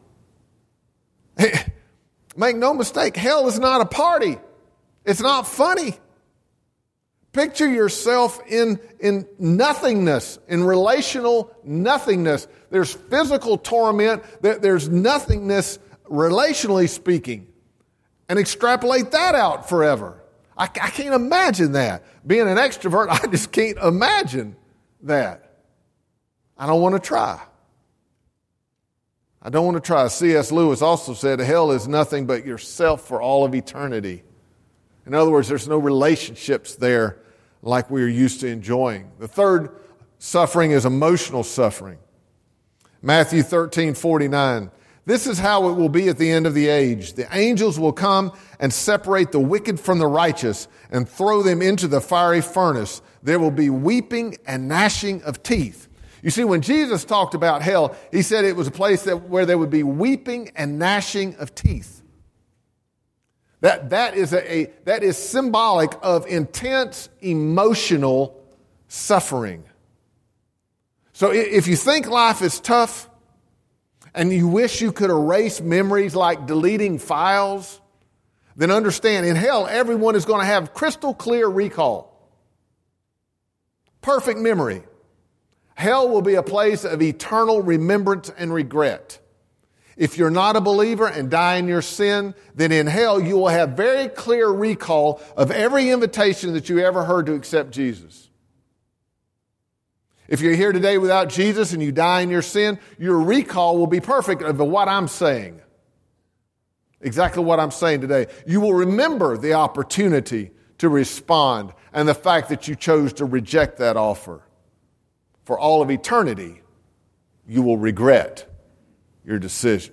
Make no mistake, hell is not a party. It's not funny. Picture yourself in, in nothingness, in relational nothingness. There's physical torment, there's nothingness relationally speaking. And extrapolate that out forever. I, I can't imagine that. Being an extrovert, I just can't imagine that. I don't want to try. I don't want to try. C S Lewis also said, hell is nothing but yourself for all of eternity. In other words, there's no relationships there like we are used to enjoying. The third suffering is emotional suffering. Matthew thirteen forty-nine. This is how it will be at the end of the age. The angels will come and separate the wicked from the righteous and throw them into the fiery furnace. There will be weeping and gnashing of teeth. You see, when Jesus talked about hell, he said it was a place that, where there would be weeping and gnashing of teeth. That, that, is a, a, that is symbolic of intense emotional suffering. So if you think life is tough and you wish you could erase memories like deleting files, then understand in hell everyone is going to have crystal clear recall. Perfect memory. Hell will be a place of eternal remembrance and regret. If you're not a believer and die in your sin, then in hell you will have very clear recall of every invitation that you ever heard to accept Jesus. If you're here today without Jesus and you die in your sin, your recall will be perfect of what I'm saying. Exactly what I'm saying today. You will remember the opportunity to respond and the fact that you chose to reject that offer. For all of eternity, you will regret your decision.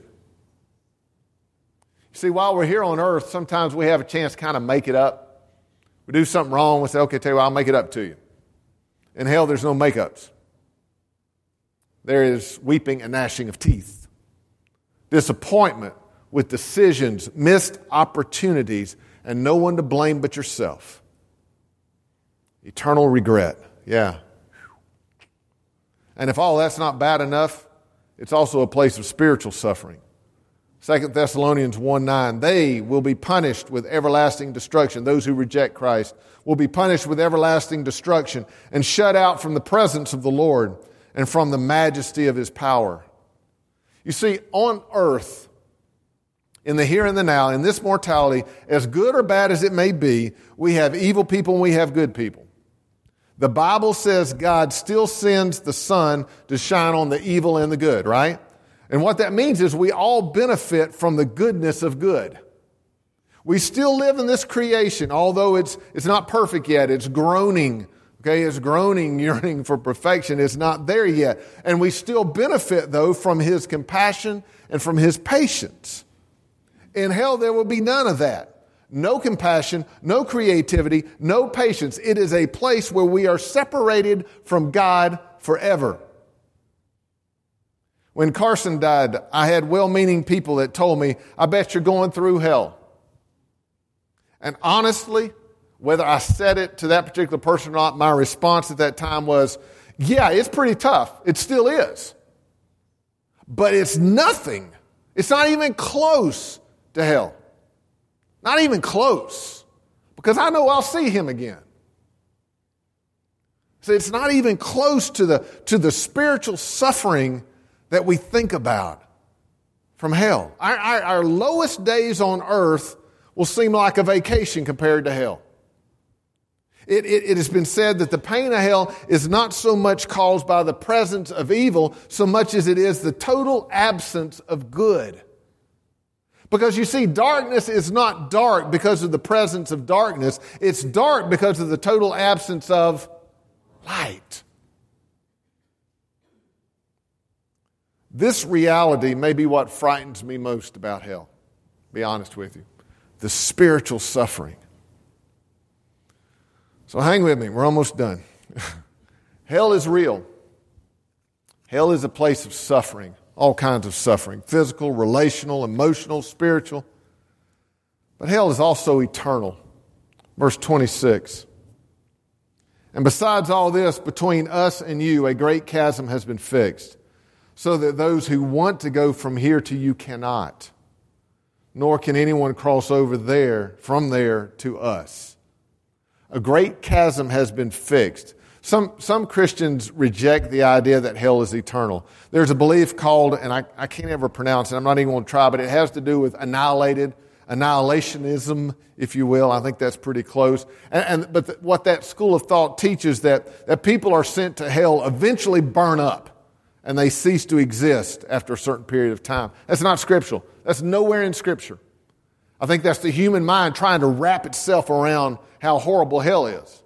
You see, while we're here on earth, sometimes we have a chance to kind of make it up. We do something wrong, we say, okay, tell you what, I'll make it up to you. In hell, there's no make-ups. There is weeping and gnashing of teeth. Disappointment with decisions, missed opportunities, and no one to blame but yourself. Eternal regret. Yeah. And if all that's not bad enough, it's also a place of spiritual suffering. Second Thessalonians one nine, they will be punished with everlasting destruction. Those who reject Christ will be punished with everlasting destruction and shut out from the presence of the Lord and from the majesty of His power. You see, on earth, in the here and the now, in this mortality, as good or bad as it may be, we have evil people and we have good people. The Bible says God still sends the sun to shine on the evil and the good, right? And what that means is we all benefit from the goodness of good. We still live in this creation, although it's it's not perfect yet. It's groaning, okay? It's groaning, yearning for perfection. It's not there yet. And we still benefit, though, from His compassion and from His patience. In hell, there will be none of that. No compassion, no creativity, no patience. It is a place where we are separated from God forever. When Carson died, I had well-meaning people that told me, I bet you're going through hell. And honestly, whether I said it to that particular person or not, my response at that time was, yeah, it's pretty tough. It still is. But it's nothing. It's not even close to hell. Not even close. Because I know I'll see Him again. So it's not even close to the, to the spiritual suffering that we think about from hell. Our, our, our lowest days on earth will seem like a vacation compared to hell. It, it, it has been said that the pain of hell is not so much caused by the presence of evil so much as it is the total absence of good. Because you see, darkness is not dark because of the presence of darkness. It's dark because of the total absence of light. This reality may be what frightens me most about hell, to be honest with you. The spiritual suffering. So hang with me, we're almost done. Hell is real. Hell is a place of suffering, all kinds of suffering, physical, relational, emotional, spiritual. But hell is also eternal. Verse twenty-six. And besides all this, between us and you, a great chasm has been fixed, so that those who want to go from here to you cannot, nor can anyone cross over there, from there to us. A great chasm has been fixed. Some, some Christians reject the idea that hell is eternal. There's a belief called, and I, I can't ever pronounce it, I'm not even going to try, but it has to do with annihilated, annihilationism, if you will. I think that's pretty close. And, and But the, what that school of thought teaches that, that people are sent to hell eventually burn up. And they cease to exist after a certain period of time. That's not scriptural. That's nowhere in Scripture. I think that's the human mind trying to wrap itself around how horrible hell is.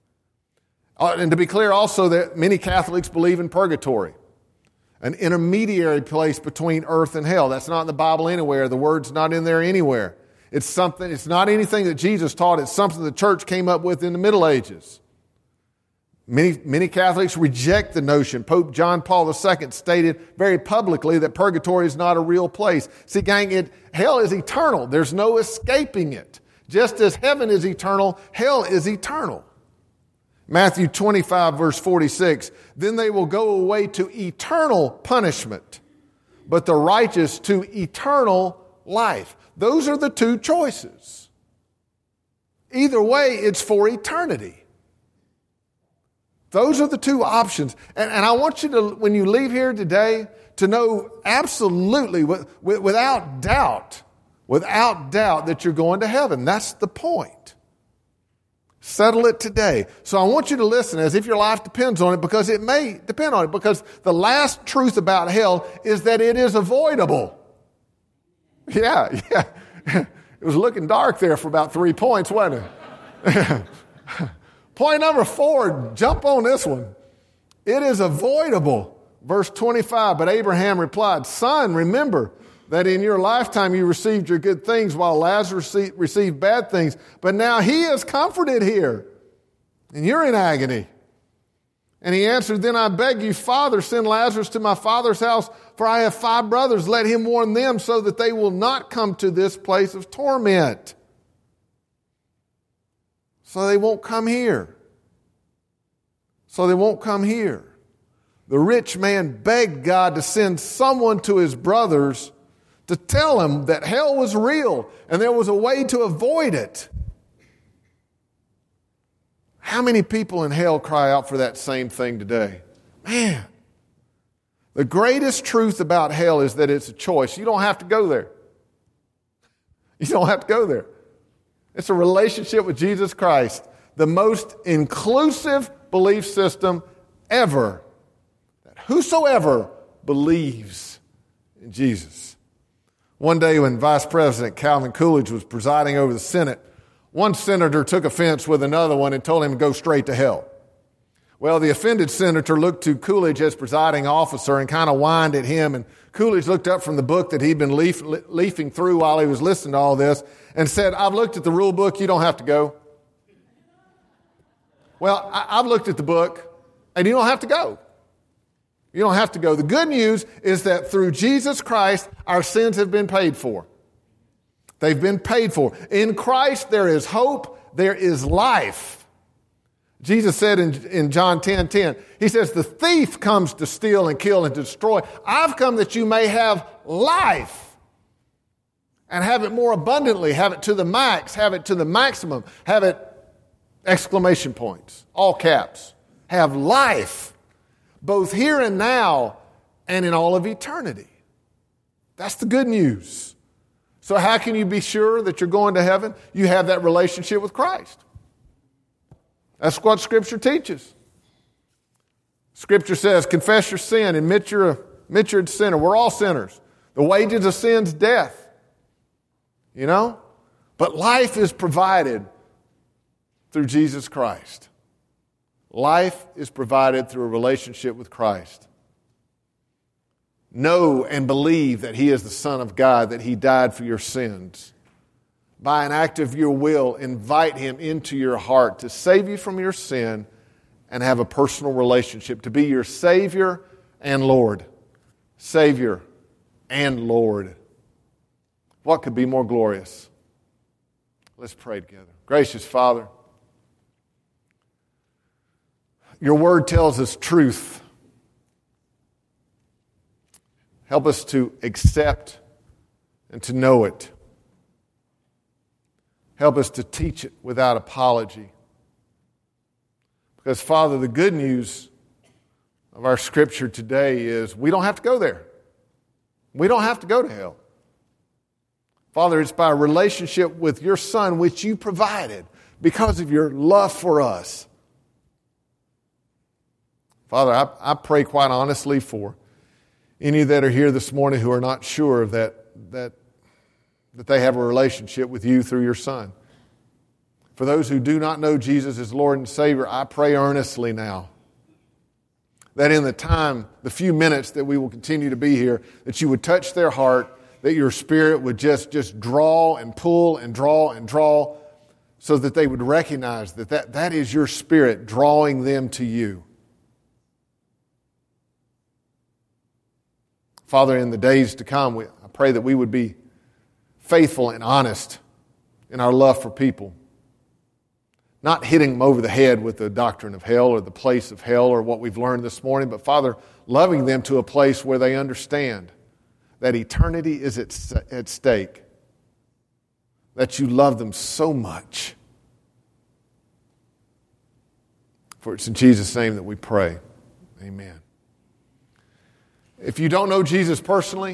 Uh, and to be clear also that many Catholics believe in purgatory, an intermediary place between earth and hell. That's not in the Bible anywhere. The word's not in there anywhere. It's something. It's not anything that Jesus taught. It's something the church came up with in the Middle Ages. Many, many Catholics reject the notion. Pope John Paul the Second stated very publicly that purgatory is not a real place. See, gang, it, hell is eternal. There's no escaping it. Just as heaven is eternal, hell is eternal. Matthew twenty-five, verse forty-six, then they will go away to eternal punishment, but the righteous to eternal life. Those are the two choices. Either way, it's for eternity. Those are the two options. And, and I want you to, when you leave here today, to know absolutely, with, with, without doubt, without doubt that you're going to heaven. That's the point. Settle it today. So I want you to listen as if your life depends on it, because it may depend on it, because the last truth about hell is that it is avoidable. Yeah, yeah. It was looking dark there for about three points, wasn't it? Point number four, jump on this one. It is avoidable. Verse twenty-five, but Abraham replied, Son, remember that in your lifetime you received your good things while Lazarus received bad things. But now he is comforted here, and you're in agony. And he answered, Then I beg you, Father, send Lazarus to my father's house, for I have five brothers. Let him warn them so that they will not come to this place of torment. So they won't come here. So they won't come here. The rich man begged God to send someone to his brothers to tell them that hell was real and there was a way to avoid it. How many people in hell cry out for that same thing today? Man, the greatest truth about hell is that it's a choice. You don't have to go there. You don't have to go there. It's a relationship with Jesus Christ, the most inclusive belief system ever. That whosoever believes in Jesus. One day when Vice President Calvin Coolidge was presiding over the Senate, one senator took offense with another one and told him to go straight to hell. Well, the offended senator looked to Coolidge as presiding officer and kind of whined at him. And Coolidge looked up from the book that he'd been leaf, leafing through while he was listening to all this and said, "I've looked at the rule book. You don't have to go." Well, I, I've looked at the book, and you don't have to go. You don't have to go. The good news is that through Jesus Christ, our sins have been paid for. They've been paid for. In Christ, there is hope. There is life. Jesus said in, in John ten ten, he says, "The thief comes to steal and kill and to destroy. I've come that you may have life and have it more abundantly, have it to the max, have it to the maximum, have it," exclamation points, all caps, "have life, both here and now and in all of eternity." That's the good news. So how can you be sure that you're going to heaven? You have that relationship with Christ. That's what Scripture teaches. Scripture says, confess your sin, admit you're a, admit you're a sinner. We're all sinners. The wages of sin's death. You know? But life is provided through Jesus Christ. Life is provided through a relationship with Christ. Know and believe that He is the Son of God, that He died for your sins. By an act of your will, invite Him into your heart to save you from your sin and have a personal relationship, to be your Savior and Lord. Savior and Lord. What could be more glorious? Let's pray together. Gracious Father, your word tells us truth. Help us to accept and to know it. Help us to teach it without apology. Because, Father, the good news of our Scripture today is we don't have to go there. We don't have to go to hell. Father, it's by a relationship with your Son which you provided because of your love for us. Father, I, I pray quite honestly for any that are here this morning who are not sure that that that they have a relationship with you through your Son. For those who do not know Jesus as Lord and Savior, I pray earnestly now that in the time, the few minutes that we will continue to be here, that you would touch their heart, that your Spirit would just, just draw and pull and draw and draw so that they would recognize that, that that is your Spirit drawing them to you. Father, in the days to come, we, I pray that we would be faithful and honest in our love for people. Not hitting them over the head with the doctrine of hell or the place of hell or what we've learned this morning, but Father, loving them to a place where they understand that eternity is at, at stake. That you love them so much. For it's in Jesus' name that we pray. Amen. If you don't know Jesus personally,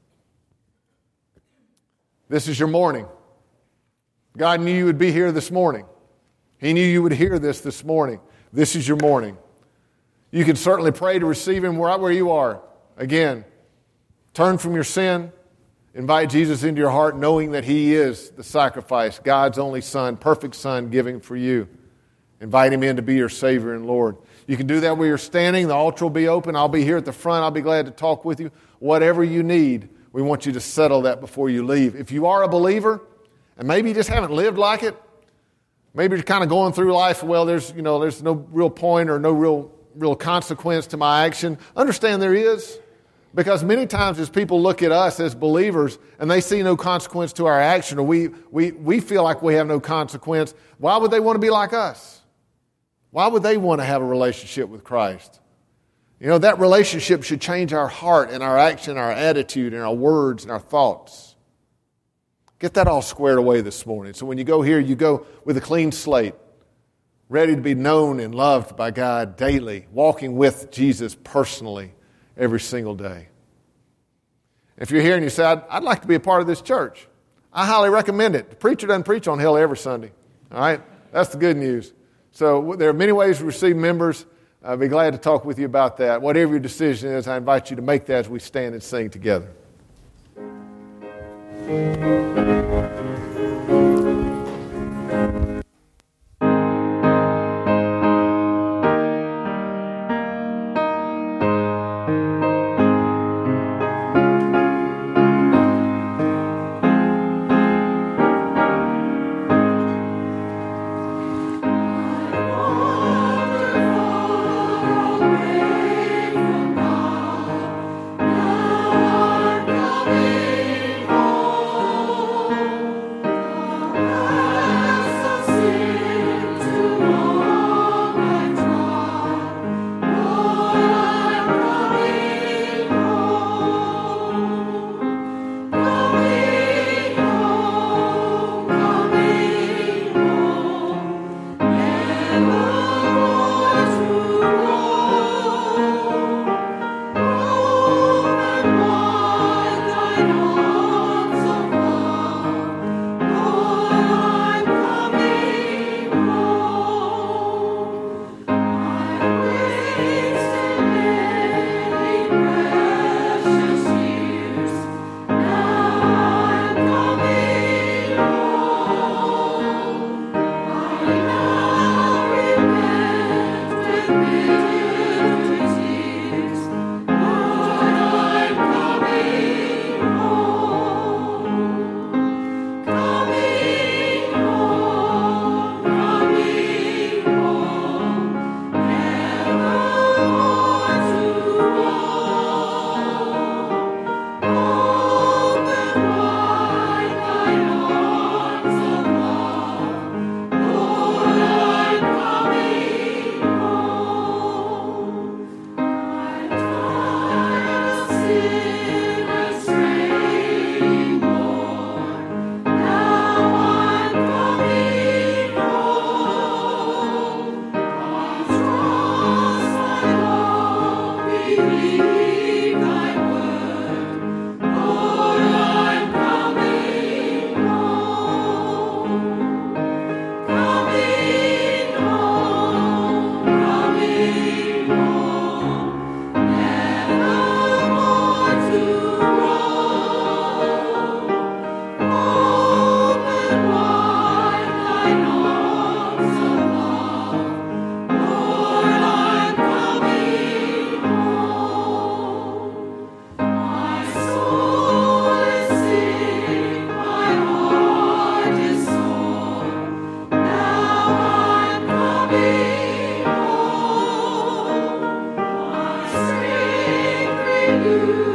this is your morning. God knew you would be here this morning. He knew you would hear this this morning. This is your morning. You can certainly pray to receive Him right where you are. Again, turn from your sin. Invite Jesus into your heart knowing that He is the sacrifice, God's only Son, perfect Son, giving for you. Invite Him in to be your Savior and Lord. You can do that where you're standing. The altar will be open. I'll be here at the front. I'll be glad to talk with you. Whatever you need, we want you to settle that before you leave. If you are a believer, and maybe you just haven't lived like it, maybe you're kind of going through life, well, there's, you know, there's no real point or no real, real consequence to my action. Understand there is. Because many times as people look at us as believers and they see no consequence to our action, or we, we, we feel like we have no consequence, why would they want to be like us? Why would they want to have a relationship with Christ? You know, that relationship should change our heart and our action, our attitude, and our words and our thoughts. Get that all squared away this morning. So when you go here, you go with a clean slate, ready to be known and loved by God daily, walking with Jesus personally every single day. If you're here and you say, I'd, I'd like to be a part of this church, I highly recommend it. The preacher doesn't preach on hell every Sunday. All right? That's the good news. So there are many ways to receive members. I'd be glad to talk with you about that. Whatever your decision is, I invite you to make that as we stand and sing together. you.